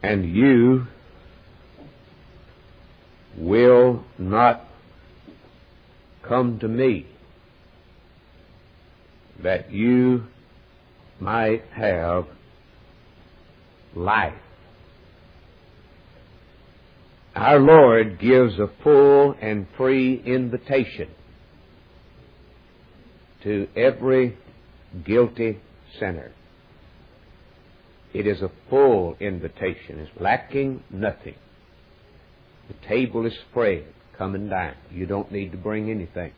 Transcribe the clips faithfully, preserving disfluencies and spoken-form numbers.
And you will not come to me that you might have life. Our Lord gives a full and free invitation to every guilty sinner. It is a full invitation. It's lacking nothing. The table is spread. Come and dine. You don't need to bring anything.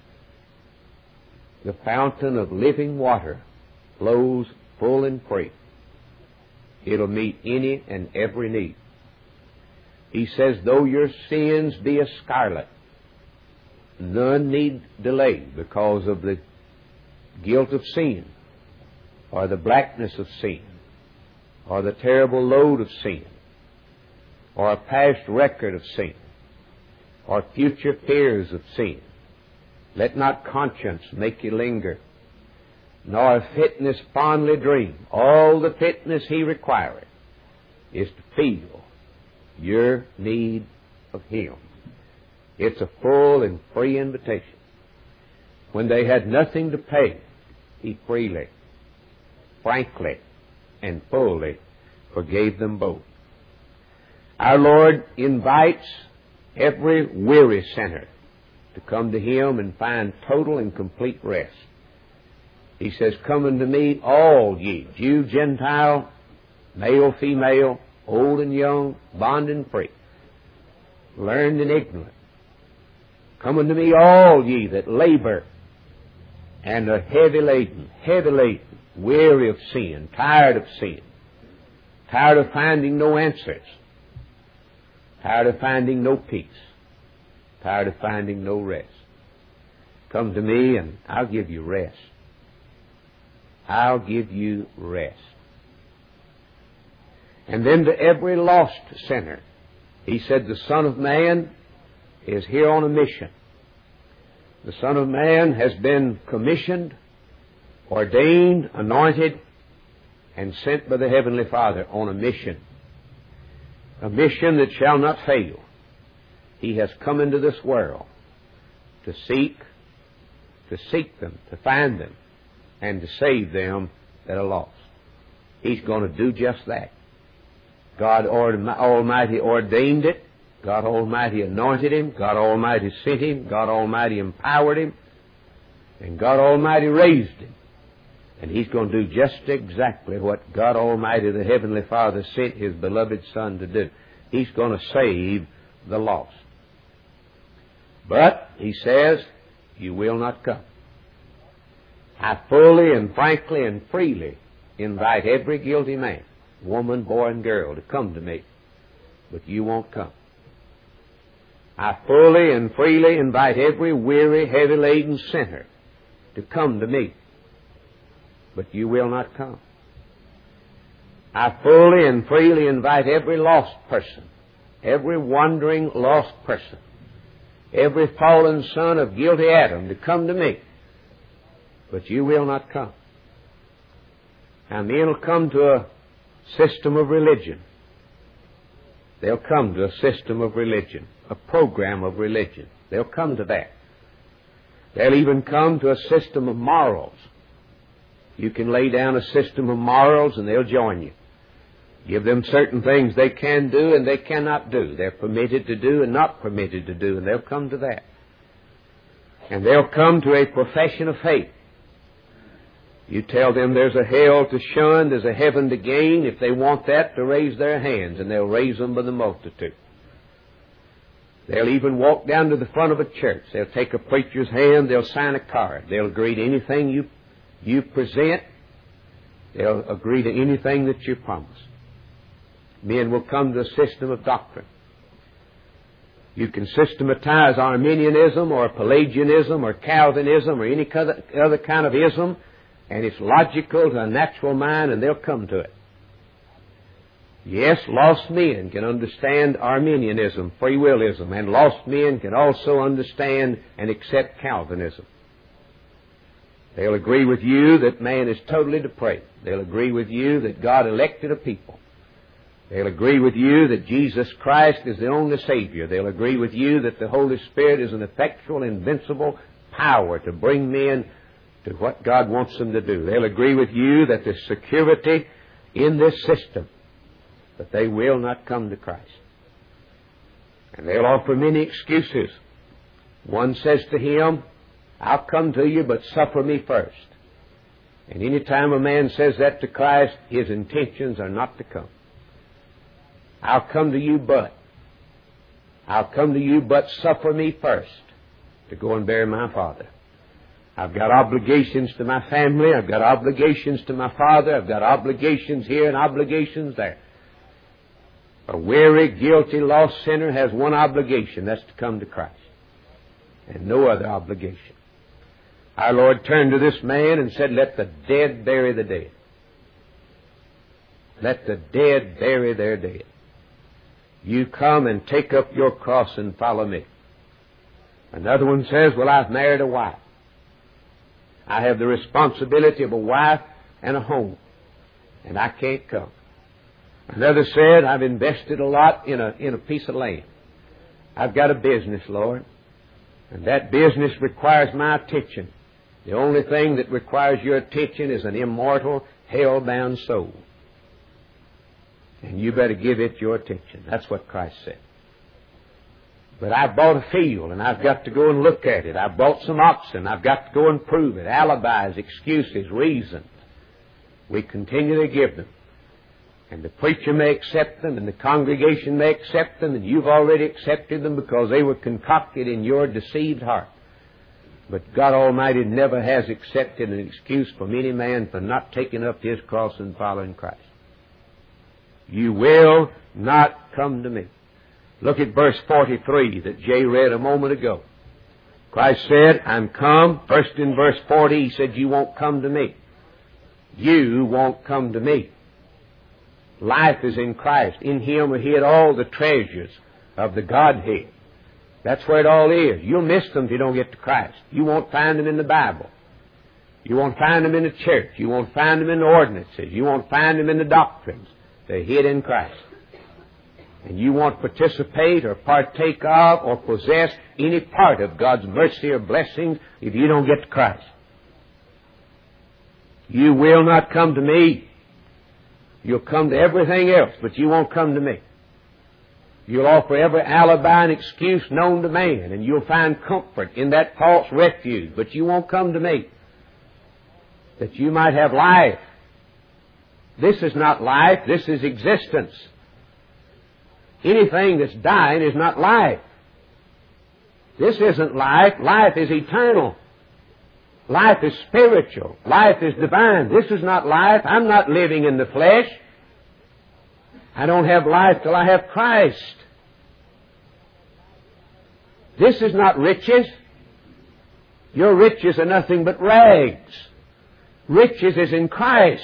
The fountain of living water flows full and free. It'll meet any and every need. He says, though your sins be as scarlet, none need delay because of the guilt of sin, or the blackness of sin, or the terrible load of sin, or a past record of sin, or future fears of sin. Let not conscience make you linger, nor fitness fondly dream. All the fitness He requireth is to feel your need of Him. It's a full and free invitation. When they had nothing to pay, He freely, frankly, and fully forgave them both. Our Lord invites every weary sinner to come to Him and find total and complete rest. He says, come unto me, all ye, Jew, Gentile, male, female, old and young, bond and free, learned and ignorant. Come unto me, all ye that labor and are heavy laden, heavy laden, weary of sin, tired of sin, tired of finding no answers, tired of finding no peace, tired of finding no rest. Come to me and I'll give you rest. I'll give you rest. And then to every lost sinner, He said, the Son of Man is here on a mission. The Son of Man has been commissioned, ordained, anointed, and sent by the Heavenly Father on a mission. A mission that shall not fail. He has come into this world to seek, to seek them, to find them, and to save them that are lost. He's going to do just that. God Almighty ordained it. God Almighty anointed Him. God Almighty sent Him. God Almighty empowered Him. And God Almighty raised Him. And He's going to do just exactly what God Almighty, the Heavenly Father, sent His beloved Son to do. He's going to save the lost. But, He says, you will not come. I fully and frankly and freely invite every guilty man, woman, boy, and girl to come to me. But you won't come. I fully and freely invite every weary, heavy-laden sinner to come to me. But you will not come. I fully and freely invite every lost person, every wandering lost person, every fallen son of guilty Adam to come to me. But you will not come. And men will come to a system of religion. They'll come to a system of religion, a program of religion. They'll come to that. They'll even come to a system of morals. You can lay down a system of morals and they'll join you. Give them certain things they can do and they cannot do. They're permitted to do and not permitted to do, and they'll come to that. And they'll come to a profession of faith. You tell them there's a hell to shun, there's a heaven to gain. If they want that, to raise their hands, and they'll raise them by the multitude. They'll even walk down to the front of a church. They'll take a preacher's hand, they'll sign a card. They'll agree to anything you, you present. They'll agree to anything that you promise. Men will come to a system of doctrine. You can systematize Arminianism or Pelagianism or Calvinism or any other kind of ism, and it's logical to a natural mind, and they'll come to it. Yes, lost men can understand Arminianism, free willism, and lost men can also understand and accept Calvinism. They'll agree with you that man is totally depraved. They'll agree with you that God elected a people They'll agree with you that Jesus Christ is the only Savior. They'll agree with you that the Holy Spirit is an effectual, invincible power to bring men to what God wants them to do. They'll agree with you that there's security in this system, but they will not come to Christ. And they'll offer many excuses. One says to him, I'll come to you, but suffer me first. And any time a man says that to Christ, his intentions are not to come. I'll come to you, but. I'll come to you, but suffer me first to go and bury my father. I've got obligations to my family. I've got obligations to my father. I've got obligations here and obligations there. A weary, guilty, lost sinner has one obligation. That's to come to Christ. And no other obligation. Our Lord turned to this man and said, let the dead bury the dead. Let the dead bury their dead. You come and take up your cross and follow me. Another one says, well, I've married a wife. I have the responsibility of a wife and a home, and I can't come. Another said, I've invested a lot in a, in a piece of land. I've got a business, Lord, and that business requires my attention. The only thing that requires your attention is an immortal, hell-bound soul. And you better give it your attention. That's what Christ said. But I bought a field, and I've got to go and look at it. I bought some oxen. I've got to go and prove it. Alibis, excuses, reasons. We continue to give them. And the preacher may accept them, and the congregation may accept them, and you've already accepted them because they were concocted in your deceived heart. But God Almighty never has accepted an excuse from any man for not taking up his cross and following Christ. You will not come to me. Look at verse forty-three that Jay read a moment ago. Christ said, I'm come. First in verse forty, he said, you won't come to me. You won't come to me. Life is in Christ. In Him are hid all the treasures of the Godhead. That's where it all is. You'll miss them if you don't get to Christ. You won't find them in the Bible. You won't find them in the church. You won't find them in the ordinances. You won't find them in the doctrines. They're hid in Christ. And you won't participate or partake of or possess any part of God's mercy or blessings if you don't get to Christ. You will not come to me. You'll come to everything else, but you won't come to me. You'll offer every alibi and excuse known to man, and you'll find comfort in that false refuge, but you won't come to me. That you might have life. This is not life, this is existence. Anything that's dying is not life. This isn't life. Life is eternal. Life is spiritual. Life is divine. This is not life. I'm not living in the flesh. I don't have life till I have Christ. This is not riches. Your riches are nothing but rags. Riches is in Christ.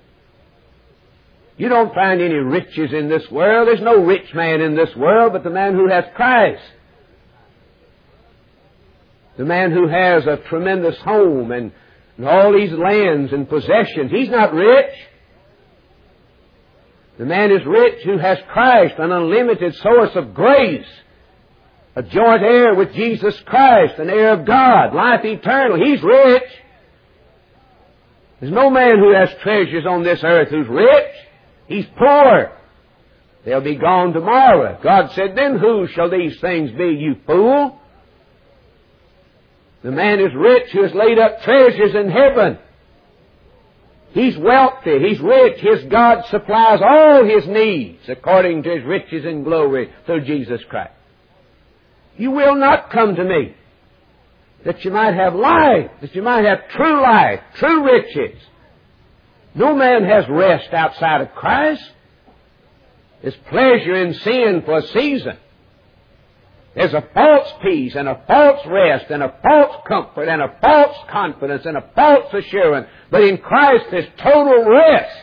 You don't find any riches in this world. There's no rich man in this world but the man who has Christ. The man who has a tremendous home and, and all these lands and possessions. He's not rich. The man is rich who has Christ, an unlimited source of grace, a joint heir with Jesus Christ, an heir of God, life eternal. He's rich. There's no man who has treasures on this earth who's rich. He's poor. They'll be gone tomorrow. God said, then whose shall these things be, you fool? The man is rich who has laid up treasures in heaven. He's wealthy. He's rich. His God supplies all his needs according to His riches and glory through Jesus Christ. You will not come to me that you might have life, that you might have true life, true riches. No man has rest outside of Christ. There's pleasure in sin for a season. There's a false peace and a false rest and a false comfort and a false confidence and a false assurance. But in Christ there's total rest.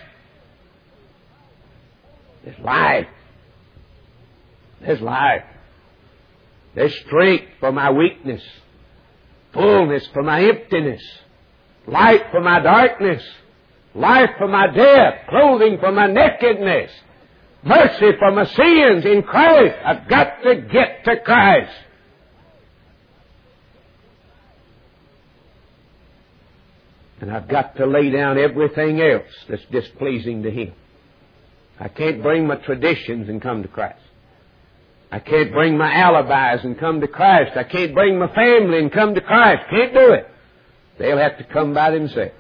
There's life. There's life. There's strength for my weakness, fullness for my emptiness, light for my darkness, life for my death, clothing for my nakedness. mercy for my sins in Christ. I've got to get to Christ. And I've got to lay down everything else that's displeasing to Him. I can't bring my traditions and come to Christ. I can't bring my alibis and come to Christ. I can't bring my family and come to Christ. Can't do it. They'll have to come by themselves.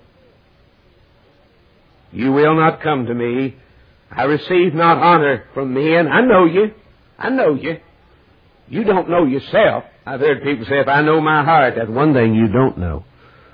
You will not come to me. I receive not honor from men. I know you. I know you. You don't know yourself. I've heard people say, if I know my heart, that's one thing you don't know.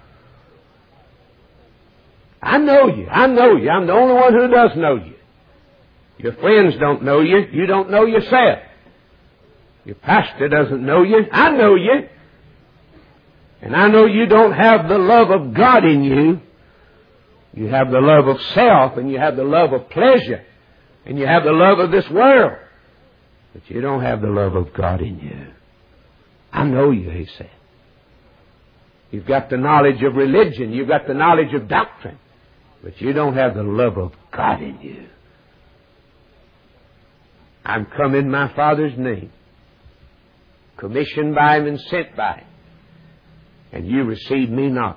I know you. I know you. I'm the only one who does know you. Your friends don't know you. You don't know yourself. Your pastor doesn't know you. I know you. And I know you don't have the love of God in you. You have the love of self, and you have the love of pleasure, and you have the love of this world. But you don't have the love of God in you. I know you, he said. You've got the knowledge of religion. You've got the knowledge of doctrine. But you don't have the love of God in you. I'm come in my Father's name, commissioned by Him and sent by Him, and you receive me not.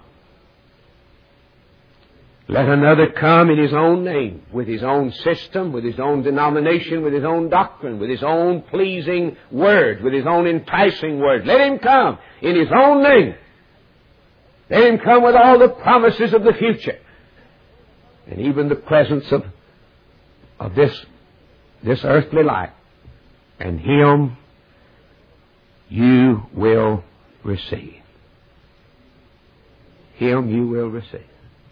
Let another come in his own name, with his own system, with his own denomination, with his own doctrine, with his own pleasing words, with his own enticing words. Let him come in his own name. Let him come with all the promises of the future, and even the presence of, of this, this earthly life. And him you will receive. Him you will receive.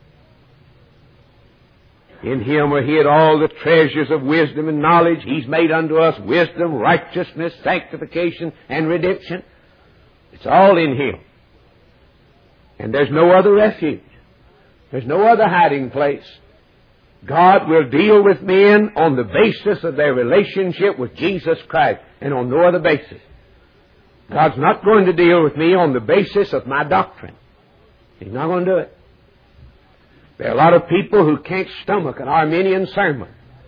In Him are hid all the treasures of wisdom and knowledge. He's made unto us wisdom, righteousness, sanctification, and redemption. It's all in Him. And there's no other refuge. There's no other hiding place. God will deal with men on the basis of their relationship with Jesus Christ, and on no other basis. God's not going to deal with me on the basis of my doctrine. He's not going to do it. There are a lot of people who can't stomach an Arminian sermon.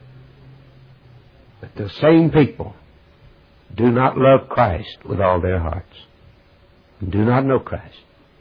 But the same people do not love Christ with all their hearts, and do not know Christ.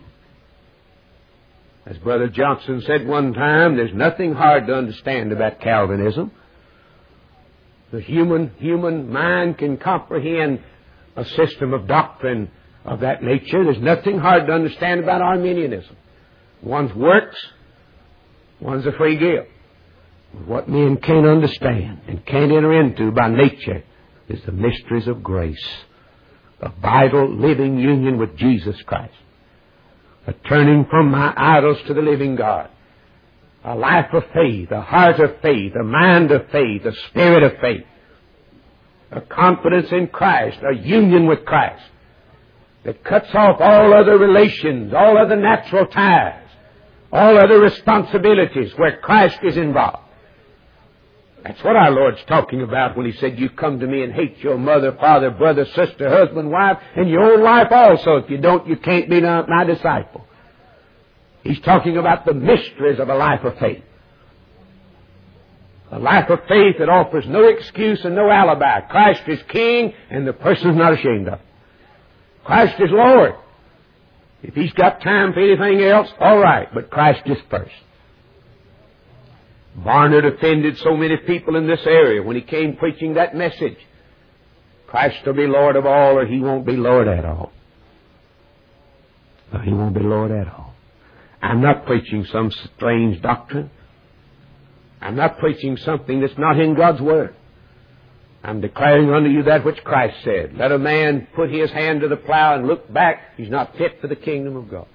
As Brother Johnson said one time, there's nothing hard to understand about Calvinism. The human, human mind can comprehend a system of doctrine of that nature. There's nothing hard to understand about Arminianism. One's works, one's a free gift. What men can't understand and can't enter into by nature is the mysteries of grace, a vital, living union with Jesus Christ, a turning from my idols to the living God, a life of faith, a heart of faith, a mind of faith, a spirit of faith, a confidence in Christ, a union with Christ that cuts off all other relations, all other natural ties, all other responsibilities where Christ is involved. That's what our Lord's talking about when He said, you come to me and hate your mother, father, brother, sister, husband, wife, and your own life also. If you don't, you can't be my disciple. He's talking about the mysteries of a life of faith. A life of faith that offers no excuse and no alibi. Christ is King, and the person's not ashamed of it. Christ is Lord. If He's got time for anything else, all right, but Christ is first. Barnard offended so many people in this area when he came preaching that message. Christ will be Lord of all, or He won't be Lord at all. Or He won't be Lord at all. I'm not preaching some strange doctrine. I'm not preaching something that's not in God's Word. I'm declaring unto you that which Christ said. Let a man put his hand to the plow and look back. He's not fit for the kingdom of God.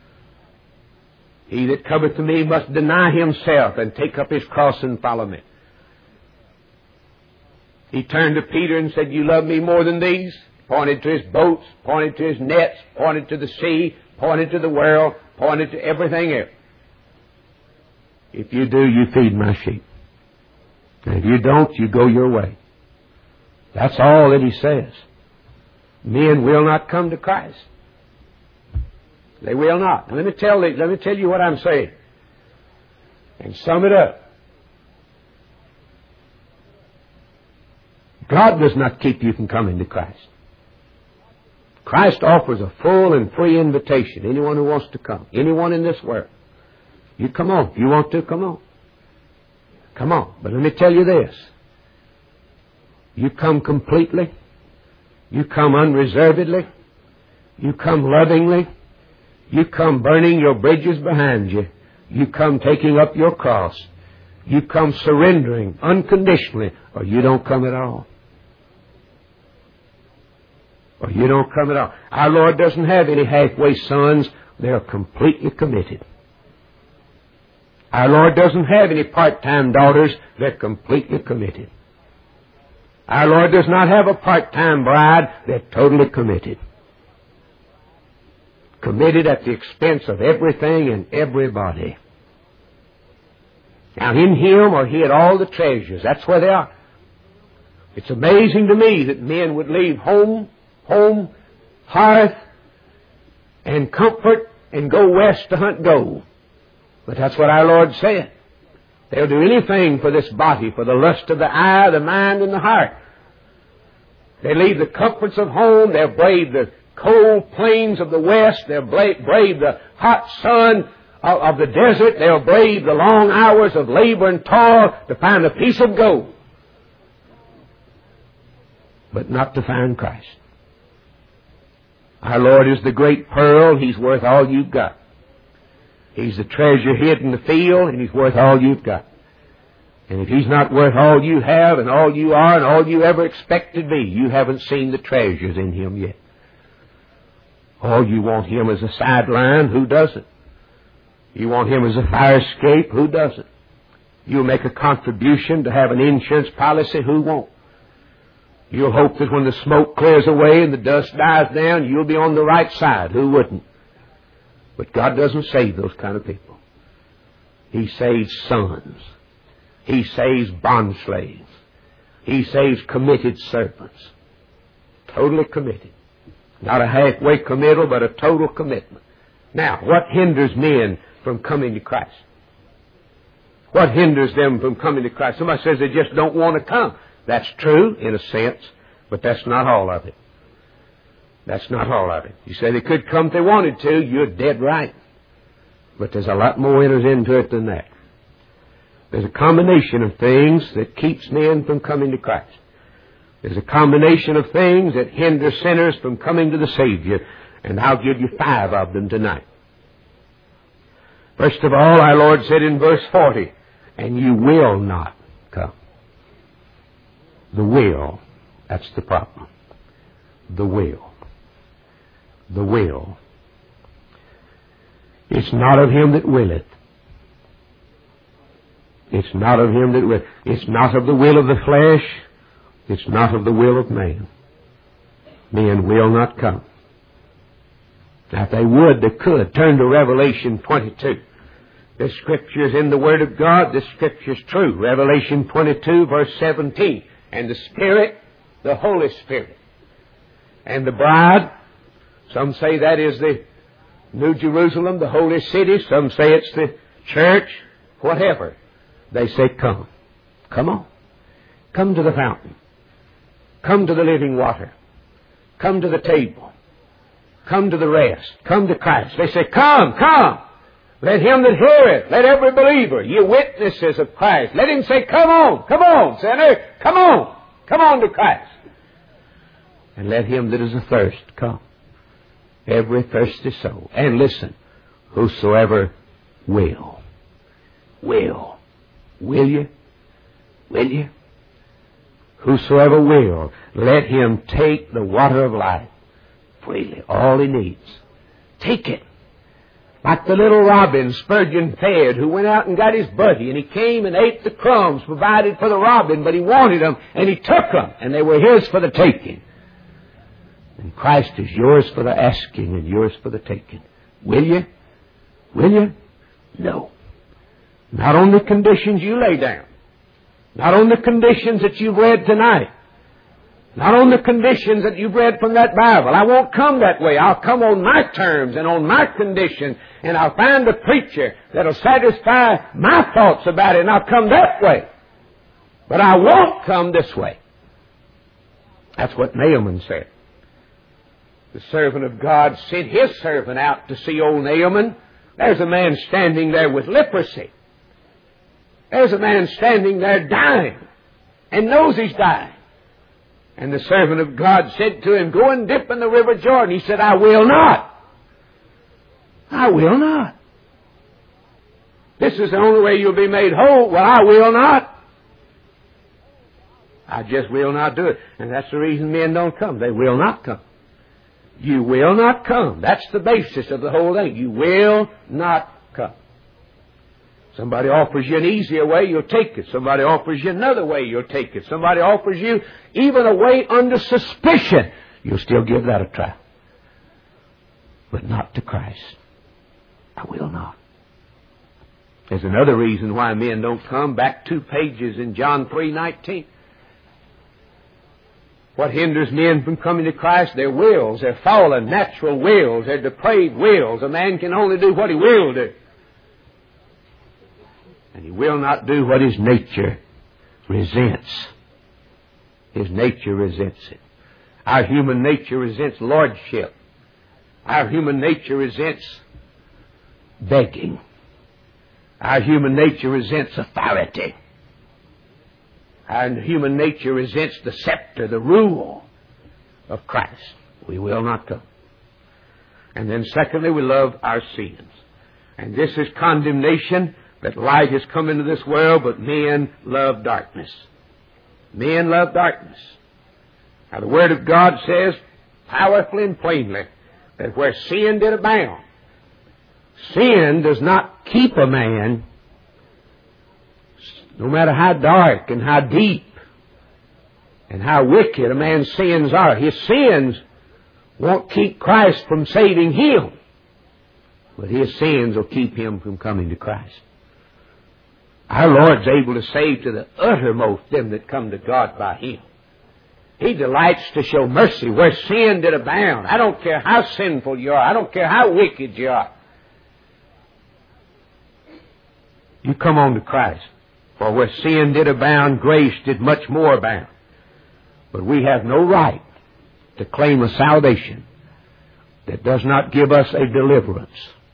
He that cometh to me must deny himself and take up his cross and follow me. He turned to Peter and said, you love me more than these? Pointed to his boats, pointed to his nets, pointed to the sea, pointed to the world, pointed to everything else. If you do, you feed my sheep. And if you don't, you go your way. That's all that He says. Men will not come to Christ. They will not. Now let me tell you, let me tell you what I'm saying, and sum it up. God does not keep you from coming to Christ. Christ offers a full and free invitation. Anyone who wants to come. Anyone in this world. You come on. If you want to, come on. Come on. But let me tell you this. You come completely. You come unreservedly. You come lovingly. You come burning your bridges behind you. You come taking up your cross. You come surrendering unconditionally, or you don't come at all. Or you don't come at all. Our Lord doesn't have any halfway sons. They're completely committed. Our Lord doesn't have any part-time daughters. They're completely committed. Our Lord does not have a part-time bride. They're totally committed. Committed at the expense of everything and everybody. Now, in Him are hid all the treasures. That's where they are. It's amazing to me that men would leave home, home, hearth, and comfort and go west to hunt gold. But that's what our Lord said. They'll do anything for this body, for the lust of the eye, the mind, and the heart. They leave the comforts of home. They'll brave the cold plains of the west. They'll brave the hot sun of, of the desert. They'll brave the long hours of labor and toil to find a piece of gold. But not to find Christ. Our Lord is the great pearl. He's worth all you've got. He's the treasure hid in the field, and He's worth all you've got. And if He's not worth all you have and all you are and all you ever expect to be, you haven't seen the treasures in Him yet. Oh, you want Him as a sideline? Who doesn't? You want Him as a fire escape? Who doesn't? You'll make a contribution to have an insurance policy? Who won't? You'll hope that when the smoke clears away and the dust dies down, you'll be on the right side. Who wouldn't? But God doesn't save those kind of people. He saves sons. He saves bondslaves. He saves committed servants. Totally committed. Not a halfway committal, but a total commitment. Now, what hinders men from coming to Christ? What hinders them from coming to Christ? Somebody says they just don't want to come. That's true, in a sense, but that's not all of it. That's not all of it. You say they could come if they wanted to. You're dead right. But there's a lot more enters into it than that. There's a combination of things that keeps men from coming to Christ. There's a combination of things that hinder sinners from coming to the Savior, and I'll give you five of them tonight. First of all, our Lord said in verse forty, and you will not come. The will, that's the problem. The will. The will. It's not of him that willeth. It's not of him that willeth. It's not of the will of the flesh. It's not of the will of man. Men will not come. Now, if they would, they could. Turn to Revelation twenty-two. This Scripture is in the Word of God. This Scripture is true. Revelation twenty-two, verse seventeen. And the Spirit, the Holy Spirit, and the bride, some say that is the New Jerusalem, the holy city. Some say it's the church. Whatever. They say, come. Come on. Come to the fountain. Come to the living water. Come to the table. Come to the rest. Come to Christ. They say, come, come. Let him that heareth, let every believer, ye witnesses of Christ, let him say, come on, come on, sinner, come on, come on to Christ. And let him that is athirst come. Every thirsty soul. And listen, whosoever will. Will. Will you? Will you? Whosoever will, let him take the water of life freely. All he needs. Take it. Like the little robin Spurgeon fed, who went out and got his buddy, and he came and ate the crumbs provided for the robin, but he wanted them, and he took them, and they were his for the taking. And Christ is yours for the asking and yours for the taking. Will you? Will you? No. Not on the conditions you lay down. Not on the conditions that you've read tonight. Not on the conditions that you've read from that Bible. I won't come that way. I'll come on my terms and on my conditions, and I'll find a preacher that'll satisfy my thoughts about it, and I'll come that way. But I won't come this way. That's what Naaman said. The servant of God sent his servant out to see old Naaman. There's a man standing there with leprosy. There's a man standing there dying and knows he's dying. And the servant of God said to him, go and dip in the river Jordan. He said, I will not. I will not. This is the only way you'll be made whole. Well, I will not. I just will not do it. And that's the reason men don't come. They will not come. You will not come. That's the basis of the whole thing. You will not come. Somebody offers you an easier way, you'll take it. Somebody offers you another way, you'll take it. Somebody offers you even a way under suspicion, you'll still give that a try. But not to Christ. I will not. There's another reason why men don't come. Back two pages in John three nineteen. What hinders men from coming to Christ? Their wills, their fallen natural wills, their depraved wills. A man can only do what he will do. And he will not do what his nature resents. His nature resents it. Our human nature resents lordship. Our human nature resents begging. Our human nature resents authority. Our human nature resents the scepter, the rule of Christ. We will not come. And then secondly, we love our sins. And this is condemnation, that light has come into this world, but men love darkness. Men love darkness. Now the Word of God says powerfully and plainly that where sin did abound, sin does not keep a man, no matter how dark and how deep and how wicked a man's sins are. His sins won't keep Christ from saving him, but his sins will keep him from coming to Christ. Our Lord's able to save to the uttermost them that come to God by Him. He delights to show mercy where sin did abound. I don't care how sinful you are. I don't care how wicked you are. You come on to Christ. For where sin did abound, grace did much more abound. But we have no right to claim a salvation that does not give us a deliverance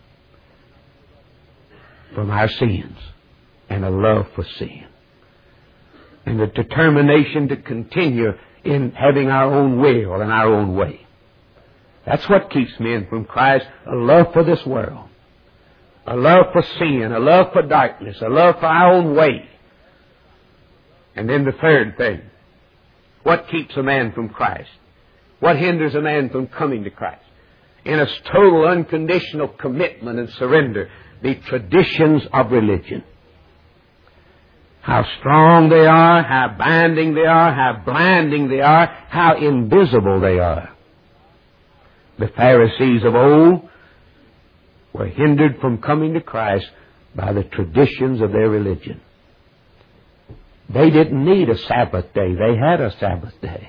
from our sins and a love for sin and a determination to continue in having our own will and our own way. That's what keeps men from Christ, a love for this world, a love for sin, a love for darkness, a love for our own way. And then the third thing, what keeps a man from Christ? What hinders a man from coming to Christ? In a total unconditional commitment and surrender, the traditions of religion. How strong they are, how binding they are, how blinding they are, how invisible they are. The Pharisees of old were hindered from coming to Christ by the traditions of their religion. They didn't need a Sabbath day. They had a Sabbath day.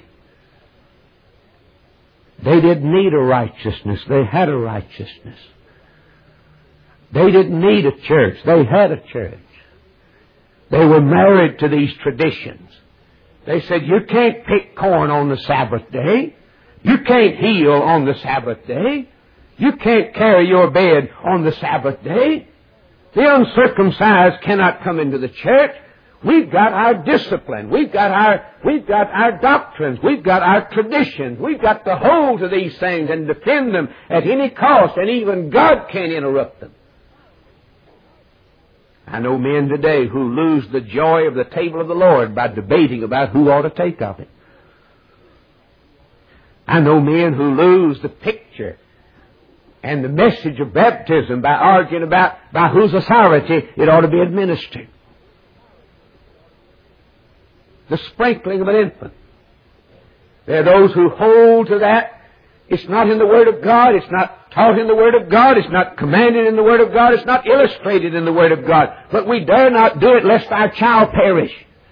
They didn't need a righteousness. They had a righteousness. They didn't need a church. They had a church. They were married to these traditions. They said, you can't pick corn on the Sabbath day. You can't heal on the Sabbath day. You can't carry your bed on the Sabbath day. The uncircumcised cannot come into the church. We've got our discipline. We've got our, we've got our doctrines. We've got our traditions. We've got to hold to these things and defend them at any cost, and even God can't interrupt them. I know men today who lose the joy of the table of the Lord by debating about who ought to take of it. I know men who lose the picture and the message of baptism by arguing about by whose authority it ought to be administered. The sprinkling of an infant. There are those who hold to that. It's not in the Word of God. It's not taught in the Word of God. It's not commanded in the Word of God. It's not illustrated in the Word of God. But we dare not do it lest our child perish.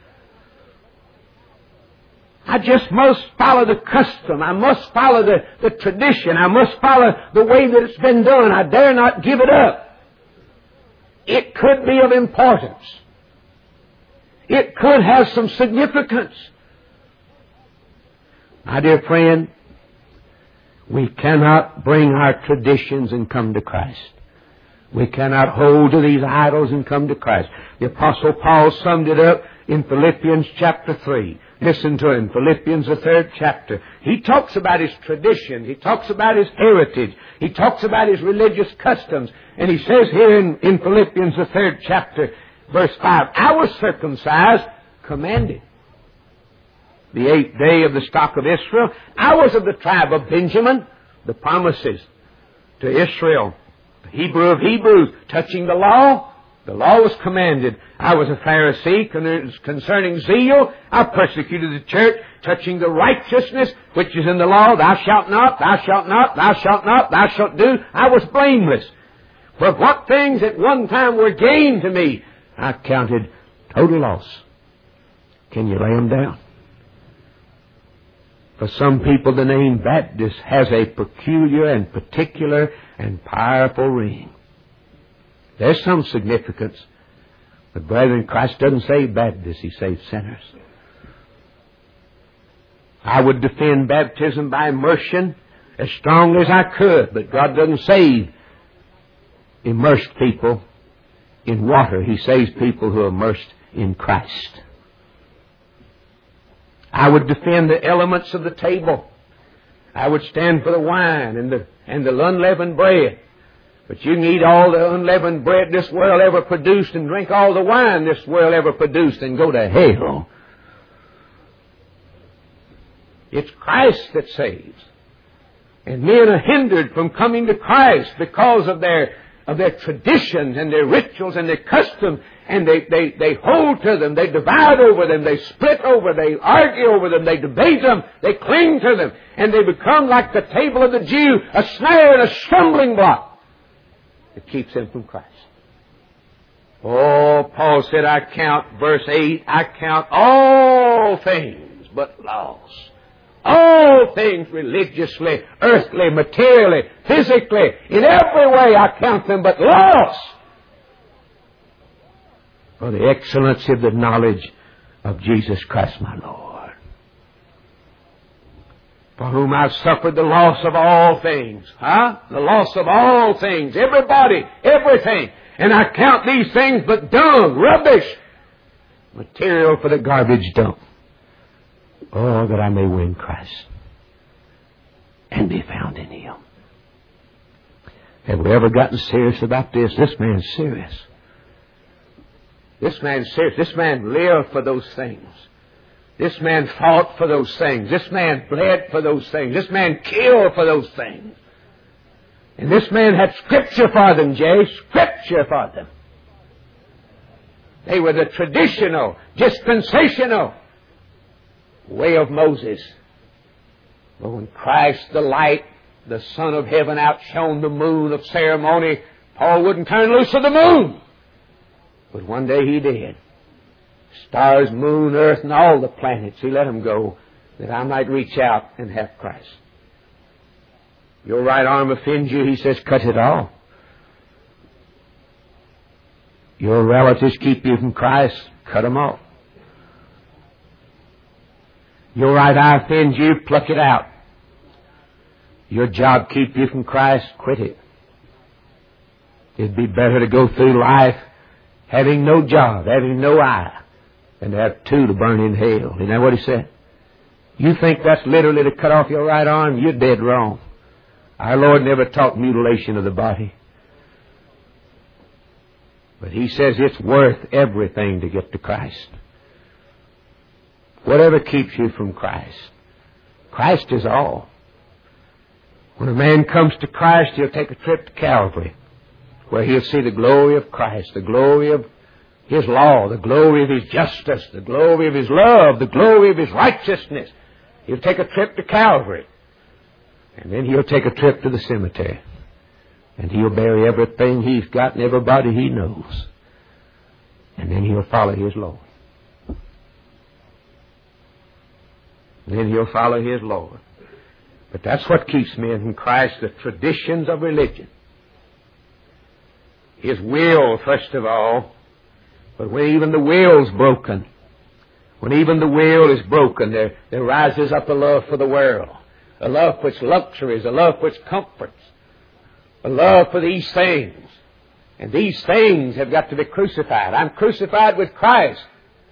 I just must follow the custom. I must follow the, the tradition. I must follow the way that it's been done. I dare not give it up. It could be of importance. It could have some significance. My dear friend, we cannot bring our traditions and come to Christ. We cannot hold to these idols and come to Christ. The Apostle Paul summed it up in Philippians chapter three. Listen to him, Philippians the third chapter. He talks about his tradition. He talks about his heritage. He talks about his religious customs. And he says here in, in Philippians the third chapter, verse five, I was circumcised, commanded, the eighth day of the stock of Israel. I was of the tribe of Benjamin. The promises to Israel, the Hebrew of Hebrews, touching the law. The law was commanded. I was a Pharisee concerning zeal. I persecuted the church, touching the righteousness which is in the law. Thou shalt not, thou shalt not, thou shalt not, thou shalt do. I was blameless. For what things at one time were gain to me, I counted total loss. Can you lay them down? For some people, the name Baptist has a peculiar and particular and powerful ring. There's some significance. But brethren, Christ doesn't save Baptists, He saves sinners. I would defend baptism by immersion as strongly as I could, but God doesn't save immersed people in water. He saves people who are immersed in Christ. I would defend the elements of the table. I would stand for the wine and the, and the unleavened bread. But you can eat all the unleavened bread this world ever produced and drink all the wine this world ever produced and go to hell. It's Christ that saves. And men are hindered from coming to Christ because of their of their traditions and their rituals and their customs, and they, they, they hold to them, they divide over them, they split over, they argue over them, they debate them, they cling to them, and they become like the table of the Jew, a snare and a stumbling block that keeps them from Christ. Oh, Paul said, I count, verse eight, I count all things but loss. All things religiously, earthly, materially, physically, in every way I count them but loss for the excellency of the knowledge of Jesus Christ my Lord, for whom I've suffered the loss of all things. Huh? The loss of all things. Everybody, everything. And I count these things but dung, rubbish, material for the garbage dump. Oh, that I may win Christ and be found in Him. Have we ever gotten serious about this? This man's serious. This man's serious. This man lived for those things. This man fought for those things. This man bled for those things. This man killed for those things. And this man had Scripture for them, Jay. Scripture for them. They were the traditional, dispensational way of Moses. But when Christ, the light, the Son of heaven, outshone the moon of ceremony, Paul wouldn't turn loose of the moon. But one day he did. Stars, moon, earth, and all the planets, He let them go that I might reach out and have Christ. Your right arm offends you, He says, cut it off. Your relatives keep you from Christ, cut them off. Your right eye offends you, pluck it out. Your job keep you from Christ, quit it. It'd be better to go through life having no job, having no eye, than to have two to burn in hell. Isn't that what He said? You think that's literally to cut off your right arm? You're dead wrong. Our Lord never taught mutilation of the body. But He says it's worth everything to get to Christ. Whatever keeps you from Christ. Christ is all. When a man comes to Christ, he'll take a trip to Calvary, where he'll see the glory of Christ, the glory of His law, the glory of His justice, the glory of His love, the glory of His righteousness. He'll take a trip to Calvary. And then he'll take a trip to the cemetery. And he'll bury everything he's got and everybody he knows. And then he'll follow his Lord. Then he'll follow his Lord. But that's what keeps men from Christ, the traditions of religion. His will, first of all. But when even the will's broken, When even the will is broken, there, there rises up a love for the world, a love for its luxuries, a love for its comforts, a love for these things. And these things have got to be crucified. I'm crucified with Christ.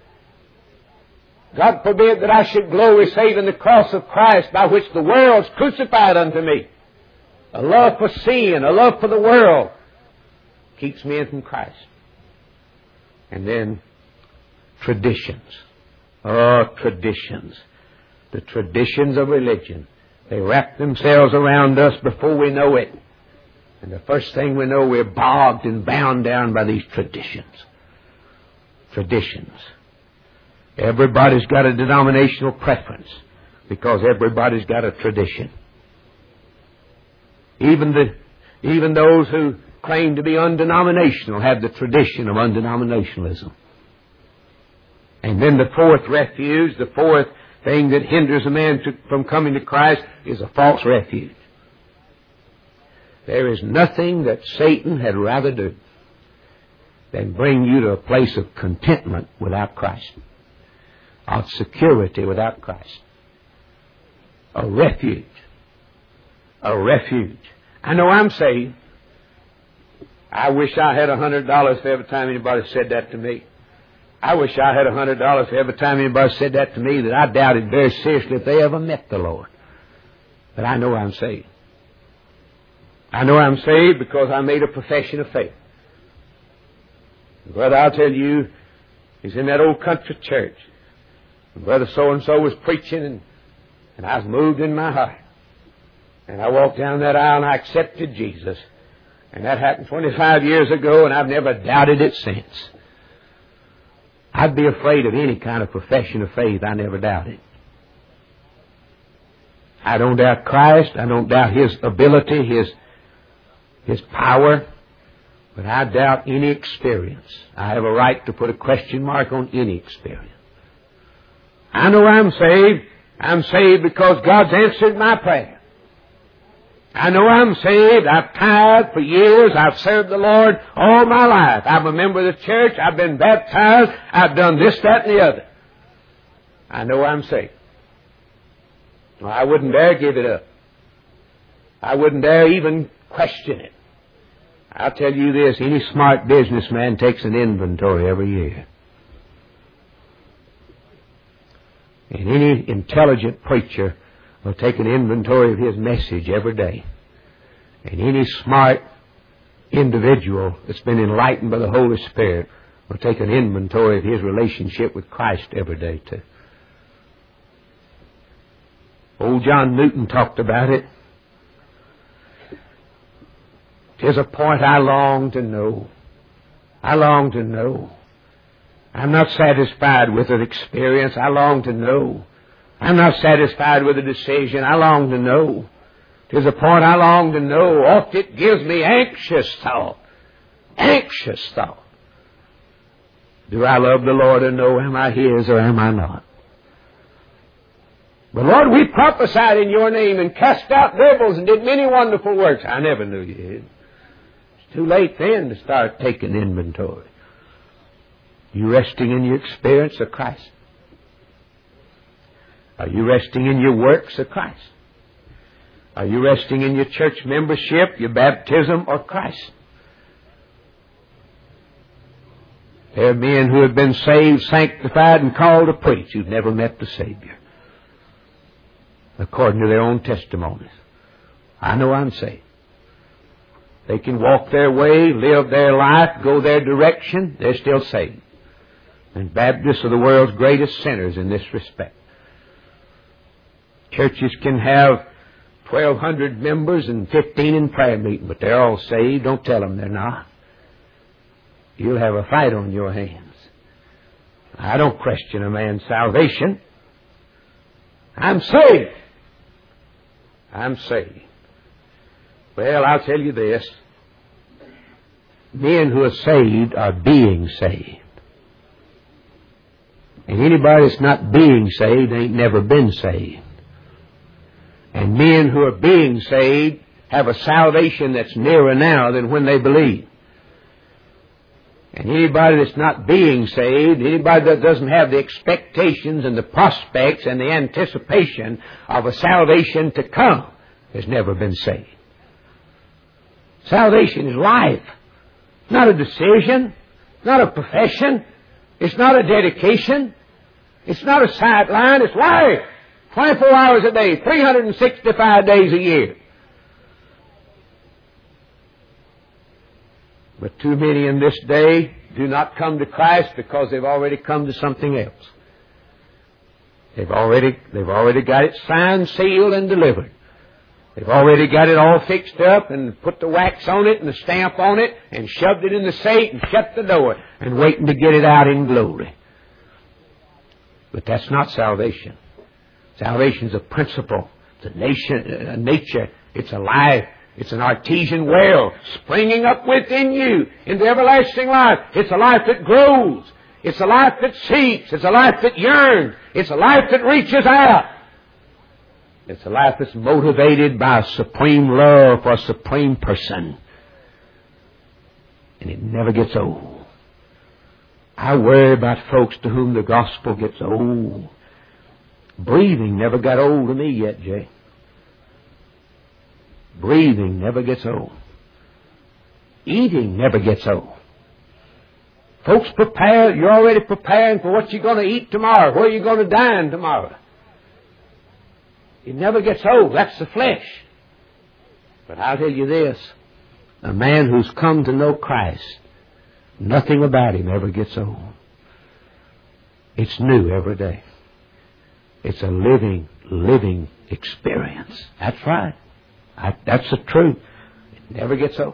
God forbid that I should glory save in the cross of Christ, by which the world's crucified unto me. A love for sin, a love for the world keeps me in from Christ. And then traditions. Oh, traditions. The traditions of religion. They wrap themselves around us before we know it. And the first thing we know, we're bogged and bound down by these traditions. Traditions. Everybody's got a denominational preference because everybody's got a tradition. Even the, even those who claim to be undenominational have the tradition of undenominationalism. And then the fourth refuge, the fourth thing that hinders a man to, from coming to Christ is a false refuge. There is nothing that Satan had rather do than bring you to a place of contentment without Christ, of security without Christ. A refuge. A refuge. I know I'm saved. I wish I had a hundred dollars for every time anybody said that to me. I wish I had a hundred dollars for every time anybody said that to me, that I doubted very seriously if they ever met the Lord. But I know I'm saved. I know I'm saved because I made a profession of faith. Brother, I'll tell you, he's in that old country church. And Brother so-and-so was preaching, and, and I was moved in my heart. And I walked down that aisle and I accepted Jesus. And that happened twenty-five years ago, and I've never doubted it since. I'd be afraid of any kind of profession of faith I never doubted. I don't doubt Christ. I don't doubt His ability, His, His power. But I doubt any experience. I have a right to put a question mark on any experience. I know I'm saved. I'm saved because God's answered my prayer. I know I'm saved. I've tithed for years. I've served the Lord all my life. I'm a member of the church. I've been baptized. I've done this, that, and the other. I know I'm saved. Well, I wouldn't dare give it up. I wouldn't dare even question it. I'll tell you this, any smart businessman takes an inventory every year. And any intelligent preacher will take an inventory of his message every day. And any smart individual that's been enlightened by the Holy Spirit will take an inventory of his relationship with Christ every day too. Old John Newton talked about it. "'Tis a point I long to know. I long to know. I'm not satisfied with an experience. I long to know. I'm not satisfied with a decision. I long to know. 'Tis a point I long to know. Oft it gives me anxious thought. Anxious thought. Do I love the Lord or no? Am I His or am I not? But Lord, we prophesied in Your name and cast out devils and did many wonderful works. I never knew You did. It's too late then to start taking inventory. You resting in your experience of Christ? Are you resting in your works of Christ? Are you resting in your church membership, your baptism, or Christ? There are men who have been saved, sanctified, and called to preach who've never met the Savior, according to their own testimonies. I know I'm saved. They can walk their way, live their life, go their direction. They're still saved. And Baptists are the world's greatest sinners in this respect. Churches can have twelve hundred members and fifteen in prayer meeting, but they're all saved. Don't tell them they're not. You'll have a fight on your hands. I don't question a man's salvation. I'm saved. I'm saved. Well, I'll tell you this. Men who are saved are being saved. And anybody that's not being saved ain't never been saved. And men who are being saved have a salvation that's nearer now than when they believe. And anybody that's not being saved, anybody that doesn't have the expectations and the prospects and the anticipation of a salvation to come, has never been saved. Salvation is life. Not a decision. Not a profession. It's not a dedication. It's not a sideline. It's life. twenty-four hours a day, three hundred sixty-five days a year. But too many in this day do not come to Christ because they've already come to something else. They've already, they've already got it signed, sealed, and delivered. They've already got it all fixed up and put the wax on it and the stamp on it and shoved it in the safe and shut the door and waiting to get it out in glory. But that's not salvation. Salvation is a principle. It's a nation, a nature. It's a life. It's an artesian well springing up within you into everlasting life. It's a life that grows. It's a life that seeks. It's a life that yearns. It's a life that reaches out. It's a life that's motivated by a supreme love for a supreme person. And it never gets old. I worry about folks to whom the gospel gets old. Breathing never got old to me yet, Jay. Breathing never gets old. Eating never gets old. Folks prepare, you're already preparing for what you're going to eat tomorrow, where you're going to dine tomorrow. It never gets old. That's the flesh. But I'll tell you this, a man who's come to know Christ, nothing about him ever gets old. It's new every day. It's a living, living experience. That's right. I, that's the truth. It never gets old.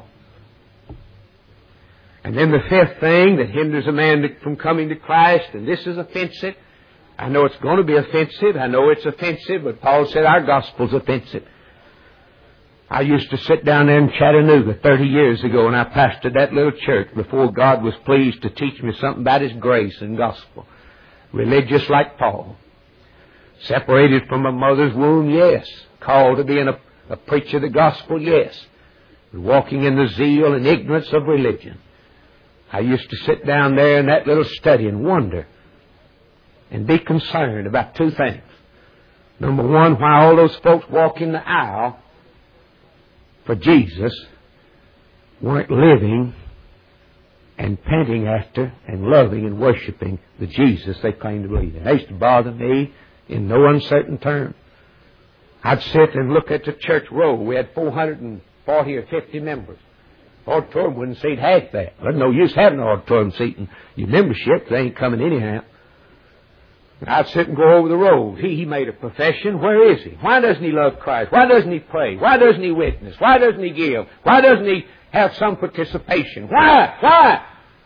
And then the fifth thing that hinders a man to, from coming to Christ, and this is offensive. I know it's going to be offensive. I know it's offensive, but Paul said our gospel's offensive. I used to sit down there in Chattanooga thirty years ago, and I pastored that little church before God was pleased to teach me something about His grace and gospel. Religious like Paul. Separated from a mother's womb, yes. Called to be an, a, a preacher of the gospel, yes. Walking in the zeal and ignorance of religion. I used to sit down there in that little study and wonder and be concerned about two things. Number one, why all those folks walking the aisle for Jesus weren't living and panting after and loving and worshiping the Jesus they claimed to believe in. That used to bother me in no uncertain terms. I'd sit and look at the church roll. We had four hundred forty or fifty members. Auditorium wouldn't seat half that. There's no use having an auditorium seating your membership. They ain't coming anyhow. And I'd sit and go over the roll. He, he made a profession. Where is he? Why doesn't he love Christ? Why doesn't he pray? Why doesn't he witness? Why doesn't he give? Why doesn't he have some participation? Why? Why?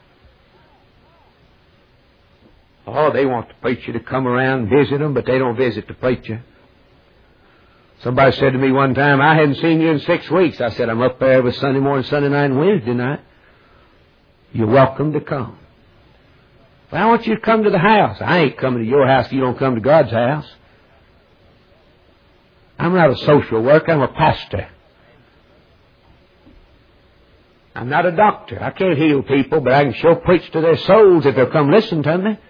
Oh, they want the preacher to come around and visit them, but they don't visit the preacher. Somebody said to me one time, I hadn't seen you in six weeks. I said, I'm up there every Sunday morning, Sunday night, and Wednesday night. You're welcome to come. But I want you to come to the house. I ain't coming to your house if you don't come to God's house. I'm not a social worker. I'm a pastor. I'm not a doctor. I can't heal people, but I can sure preach to their souls if they'll come listen to me.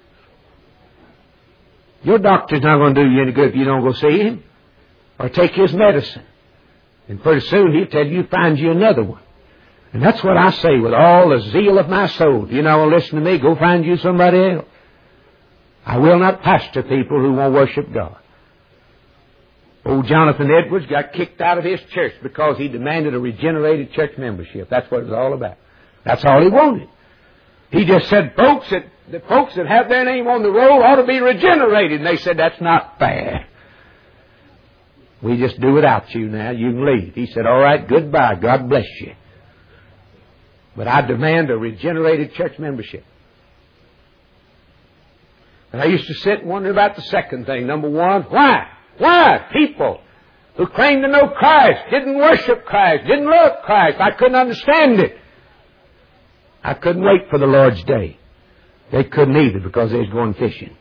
Your doctor's not going to do you any good if you don't go see him or take his medicine. And pretty soon he'll tell you, find you another one. And that's what I say with all the zeal of my soul. If you don't want to listen to me, go find you somebody else. I will not pastor people who won't worship God. Old Jonathan Edwards got kicked out of his church because he demanded a regenerated church membership. That's what it was all about. That's all he wanted. He just said, folks that, the folks that have their name on the roll ought to be regenerated. And they said, that's not fair. We just do without you now. You can leave. He said, all right, goodbye. God bless you. But I demand a regenerated church membership. And I used to sit and wonder about the second thing. Number one, why? Why? People who claimed to know Christ didn't worship Christ, didn't love Christ. I couldn't understand it. I couldn't wait for the Lord's day. They couldn't either because they was going fishing.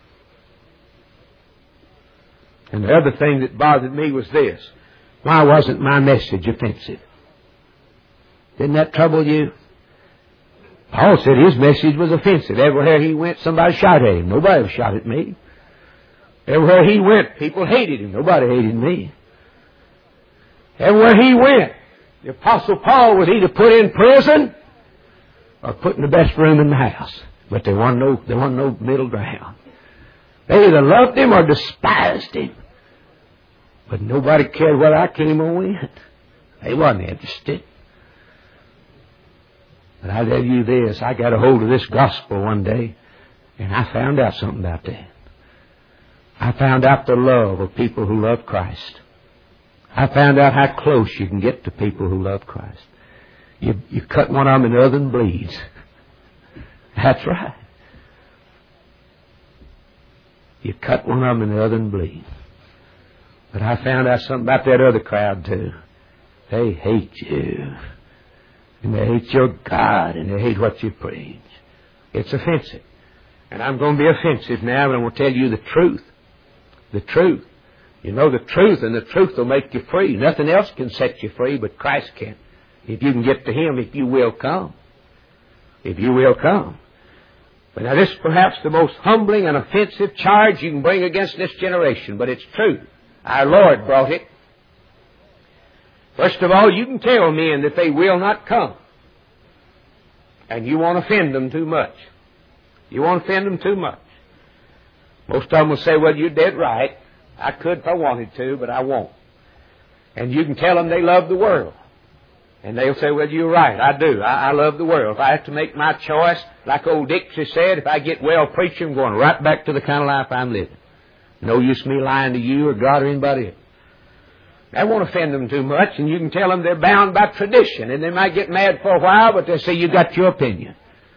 And the other thing that bothered me was this. Why wasn't my message offensive? Didn't that trouble you? Paul said his message was offensive. Everywhere he went, somebody shot at him. Nobody shot at me. Everywhere he went, people hated him. Nobody hated me. Everywhere he went, the Apostle Paul was either put in prison or put in the best room in the house. But there wasn't no, there wasn't no middle ground. They either loved him or despised him. But nobody cared whether I came or went. They wasn't interested. But I tell you this, I got a hold of this gospel one day, and I found out something about that. I found out the love of people who love Christ. I found out how close you can get to people who love Christ. You, you cut one of them and the other one bleeds. That's right. You cut one of them and the other one bleeds. But I found out something about that other crowd too. They hate you. And they hate your God, and they hate what you preach. It's offensive. And I'm going to be offensive now, and I'm going to tell you the truth. The truth. You know the truth, and the truth will make you free. Nothing else can set you free, but Christ can. If you can get to Him, if you will come. If you will come. But now this is perhaps the most humbling and offensive charge you can bring against this generation, but it's true. Our Lord brought it. First of all, you can tell men that they will not come. And you won't offend them too much. You won't offend them too much. Most of them will say, well, you're dead right. I could if I wanted to, but I won't. And you can tell them they love the world. And they'll say, well, you're right, I do. I, I love the world. If I have to make my choice, like old Dixie said, if I get well preaching, I'm going right back to the kind of life I'm living. No use me lying to you or God or anybody else. That won't offend them too much, and you can tell them they're bound by tradition, and they might get mad for a while, but they say, you got your opinion.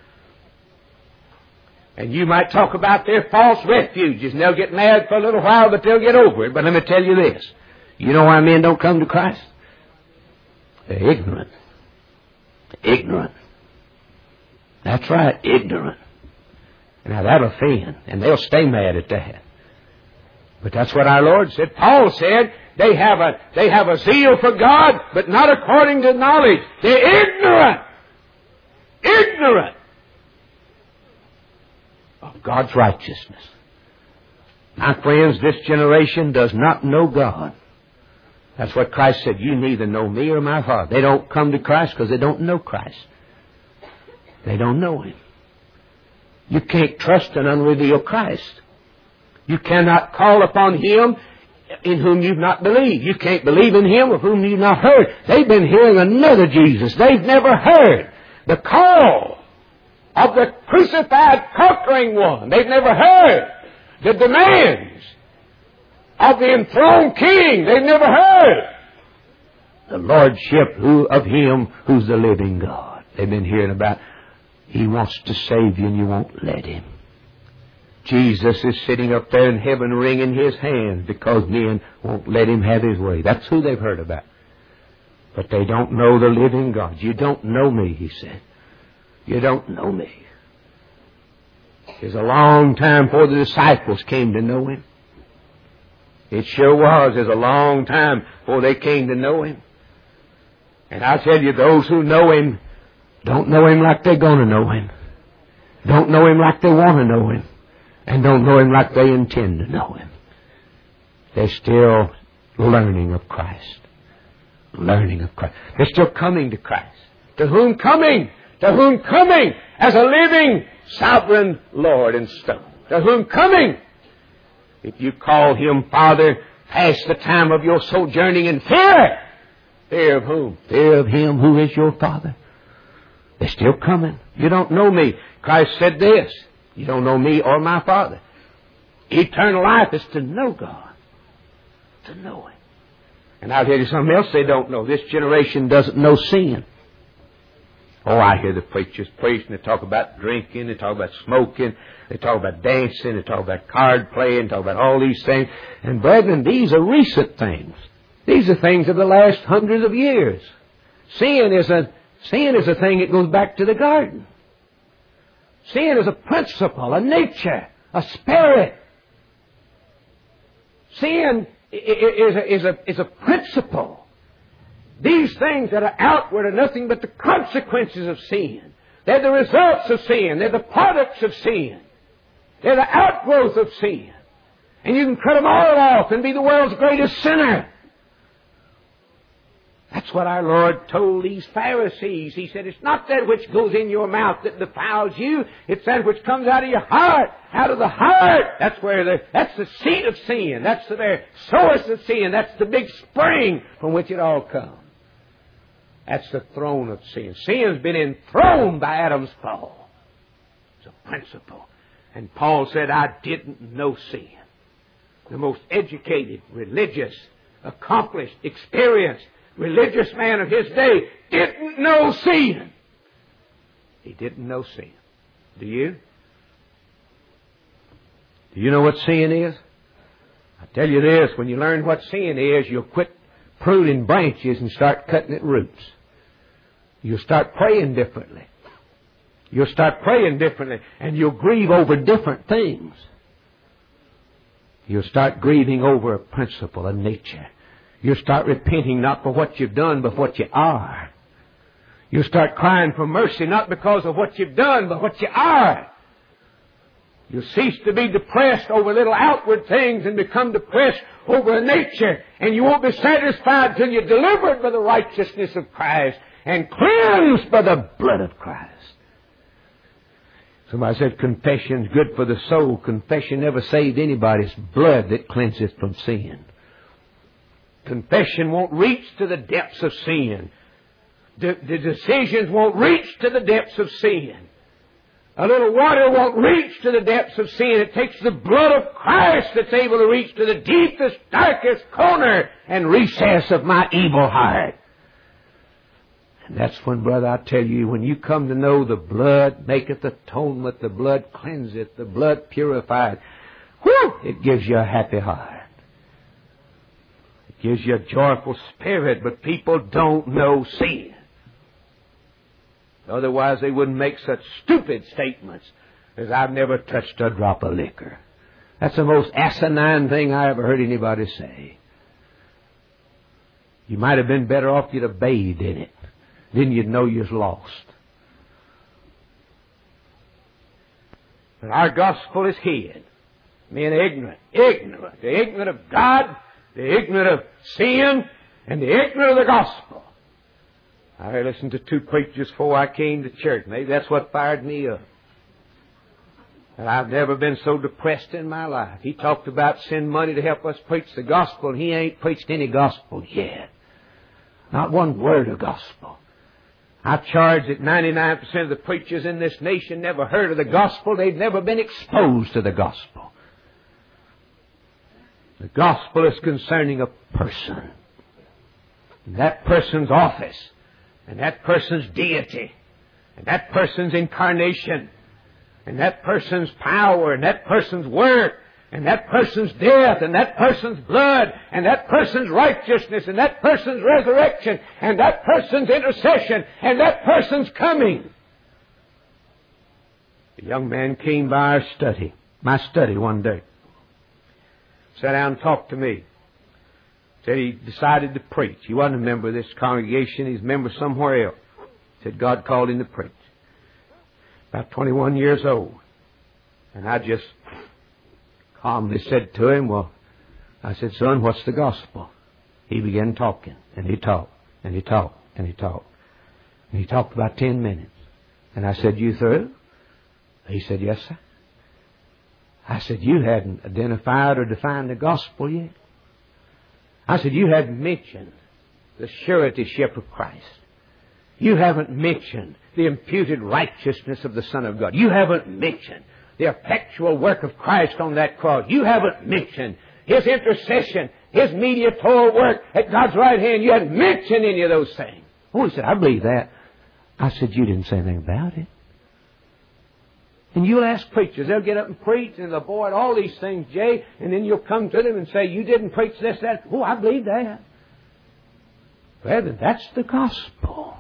And you might talk about their false refuges, and they'll get mad for a little while, but they'll get over it. But let me tell you this. You know why men don't come to Christ? They're ignorant. Ignorant. That's right, ignorant. Now that'll offend, and they'll stay mad at that. But that's what our Lord said. Paul said, they have a, they have a zeal for God, but not according to knowledge. They're ignorant. Ignorant of God's righteousness. My friends, this generation does not know God. That's what Christ said. You neither know me or my Father. They don't come to Christ because they don't know Christ. They don't know Him. You can't trust an unrevealed Christ. You cannot call upon Him in whom you've not believed. You can't believe in Him of whom you've not heard. They've been hearing another Jesus. They've never heard the call of the crucified conquering one. They've never heard the demands of the enthroned King. They've never heard the lordship who, of Him who's the living God. They've been hearing about He wants to save you and you won't let Him. Jesus is sitting up there in heaven wringing His hands because men won't let Him have His way. That's who they've heard about. But they don't know the living God. You don't know me, He said. You don't know me. It was a long time before the disciples came to know Him. It sure was. It was a long time before they came to know Him. And I tell you, those who know Him don't know Him like they're going to know Him. Don't know Him like they want to know Him. And don't know Him like they intend to know Him. They're still learning of Christ. Learning of Christ. They're still coming to Christ. To whom coming? To whom coming as a living, sovereign Lord and stone. To whom coming? If you call Him Father, pass the time of your sojourning in fear. Fear of whom? Fear of Him who is your Father. They're still coming. You don't know me. Christ said this. You don't know me or my Father. Eternal life is to know God. To know Him. And I'll tell you something else they don't know. This generation doesn't know sin. Oh, I hear the preachers preach, and they talk about drinking, they talk about smoking, they talk about dancing, they talk about card playing, they talk about all these things. And brethren, these are recent things. These are things of the last hundreds of years. Sin is a, sin is a thing that goes back to the garden. Sin is a principle, a nature, a spirit. Sin is a, is a, is a principle. These things that are outward are nothing but the consequences of sin. They're the results of sin. They're the products of sin. They're the outgrowth of sin. And you can cut them all off and be the world's greatest sinner. That's what our Lord told these Pharisees. He said, it's not that which goes in your mouth that defiles you. It's that which comes out of your heart. Out of the heart. That's where the, that's the seat of sin. That's the very source of sin. That's the big spring from which it all comes. That's the throne of sin. Sin's been enthroned by Adam's fall. It's a principle. And Paul said, I didn't know sin. The most educated, religious, accomplished, experienced, religious man of his day didn't know sin. He didn't know sin. Do you? Do you know what sin is? I tell you this, when you learn what sin is, you'll quit pruning branches and start cutting at roots. You'll start praying differently. You'll start praying differently, and you'll grieve over different things. You'll start grieving over a principle, a nature. You'll start repenting not for what you've done, but what you are. You'll start crying for mercy not because of what you've done, but what you are. You'll cease to be depressed over little outward things and become depressed over a nature. And you won't be satisfied till you're delivered by the righteousness of Christ and cleansed by the blood of Christ. Somebody said confession's good for the soul. Confession never saved anybody's blood that cleanseth from sin. Confession won't reach to the depths of sin. The, the decisions won't reach to the depths of sin. A little water won't reach to the depths of sin. It takes the blood of Christ that's able to reach to the deepest, darkest corner and recess of my evil heart. And that's when, brother, I tell you, when you come to know the blood maketh atonement, the blood cleanseth, the blood purifieth, whew, it gives you a happy heart. It gives you a joyful spirit, but people don't know sin. Otherwise they wouldn't make such stupid statements as I've never touched a drop of liquor. That's the most asinine thing I ever heard anybody say. You might have been better off you'd have bathed in it. Then you'd know you're lost. But our gospel is hid. Men ignorant, ignorant. The ignorant of God, the ignorant of sin, and the ignorant of the gospel. I listened to two preachers before I came to church. Maybe that's what fired me up. And I've never been so depressed in my life. He talked about send money to help us preach the gospel, and he ain't preached any gospel yet. Not one word of gospel. I charge that ninety-nine percent of the preachers in this nation never heard of the gospel. They've never been exposed to the gospel. The gospel is concerning a person. And that person's office. And that person's deity. And that person's incarnation. And that person's power. And that person's work. And that person's death, and that person's blood, and that person's righteousness, and that person's resurrection, and that person's intercession, and that person's coming. A young man came by our study, my study one day. Sat down and talked to me. Said he decided to preach. He wasn't a member of this congregation. He's a member somewhere else. Said God called him to preach. About twenty-one years old. And I just calmly said to him, well, I said, son, what's the gospel? He began talking, and he talked, and he talked, and he talked. And he talked about ten minutes. And I said, you through? He said, yes, sir. I said, you hadn't identified or defined the gospel yet. I said, you hadn't mentioned the suretyship of Christ. You haven't mentioned the imputed righteousness of the Son of God. You haven't mentioned the effectual work of Christ on that cross. You haven't mentioned His intercession, His mediatorial work at God's right hand. You haven't mentioned any of those things. Oh, he said, I believe that. I said, you didn't say anything about it. And you'll ask preachers, they'll get up and preach, and they'll avoid all these things, Jay, and then you'll come to them and say, you didn't preach this, that. Oh, I believe that. Brethren, that's the gospel.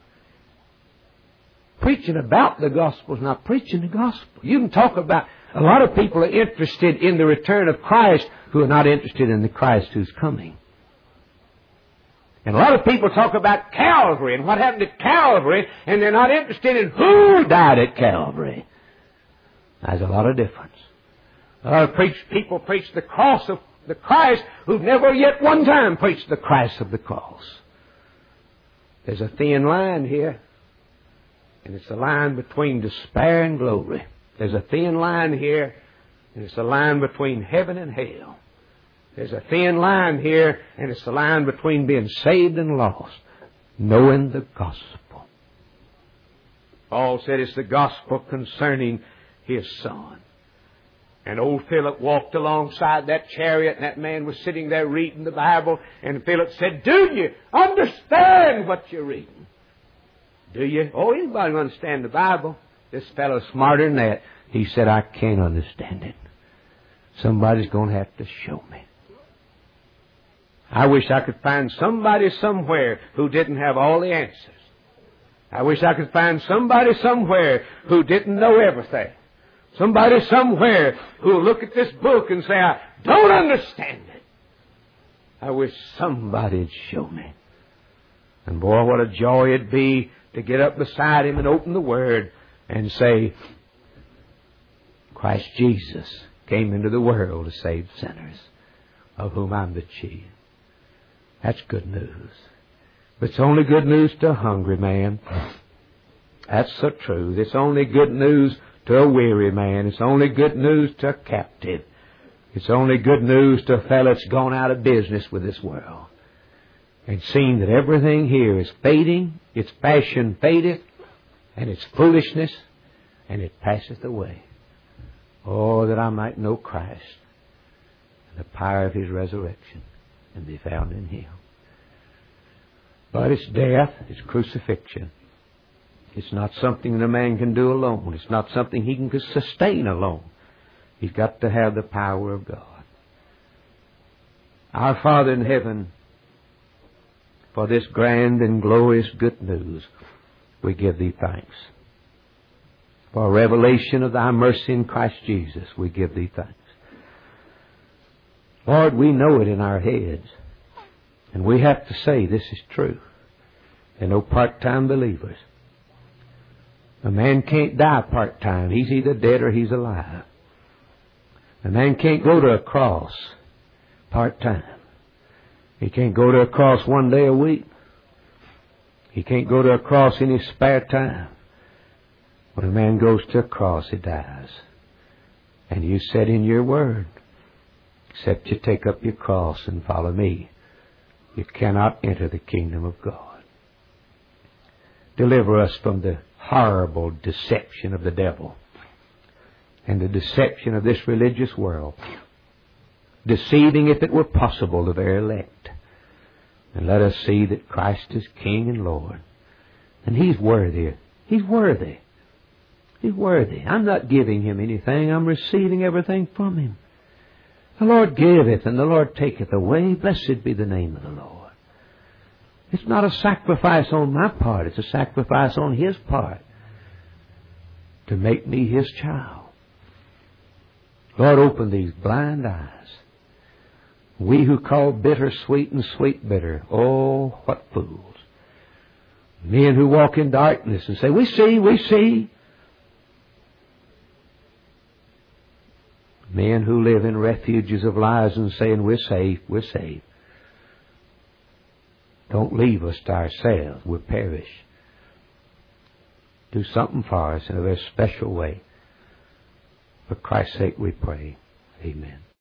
Preaching about the gospel is not preaching the gospel. You can talk about, a lot of people are interested in the return of Christ who are not interested in the Christ who's coming. And a lot of people talk about Calvary and what happened at Calvary, and they're not interested in who died at Calvary. There's a lot of difference. A lot of preach, people preach the cross of the Christ who've never yet one time preached the Christ of the cross. There's a thin line here, and it's a line between despair and glory. There's a thin line here, and it's a line between heaven and hell. There's a thin line here, and it's the line between being saved and lost, knowing the gospel. Paul said it's the gospel concerning His Son. And old Philip walked alongside that chariot, and that man was sitting there reading the Bible, and Philip said, "Do you understand what you're reading?" "Do you?" "Oh, anybody can understand the Bible." This fellow's smarter than that. He said, "I can't understand it. Somebody's going to have to show me." I wish I could find somebody somewhere who didn't have all the answers. I wish I could find somebody somewhere who didn't know everything. Somebody somewhere who will look at this book and say, "I don't understand it." I wish somebody'd show me. And boy, what a joy it'd be to get up beside him and open the Word and say, "Christ Jesus came into the world to save sinners, of whom I'm the chief." That's good news. But it's only good news to a hungry man. That's the truth. It's only good news to a weary man. It's only good news to a captive. It's only good news to a fellow that's gone out of business with this world and seen that everything here is fading, its passion fadeth, and its foolishness, and it passeth away. Oh, that I might know Christ and the power of His resurrection and be found in Him. But it's death, it's crucifixion. It's not something that a man can do alone. It's not something he can sustain alone. He's got to have the power of God. Our Father in heaven, for this grand and glorious good news, we give Thee thanks. For a revelation of Thy mercy in Christ Jesus, we give Thee thanks. Lord, we know it in our heads, and we have to say this is true. There are no part-time believers. A man can't die part-time. He's either dead or he's alive. A man can't go to a cross part-time. He can't go to a cross one day a week. He can't go to a cross in his spare time. When a man goes to a cross, he dies. And you said in your word, except you take up your cross and follow me, you cannot enter the kingdom of God. Deliver us from the horrible deception of the devil and the deception of this religious world, deceiving, if it were possible, the very elect. And let us see that Christ is King and Lord, and He's worthy. He's worthy. He's worthy. I'm not giving Him anything. I'm receiving everything from Him. The Lord giveth, and the Lord taketh away. Blessed be the name of the Lord. It's not a sacrifice on my part. It's a sacrifice on His part to make me His child. Lord, open these blind eyes. We who call bitter sweet and sweet bitter, oh, what fools. Men who walk in darkness and say, "We see, we see." Men who live in refuges of lies and saying, "We're safe, we're safe." Don't leave us to ourselves. We'll perish. Do something for us in a very special way. For Christ's sake we pray. Amen.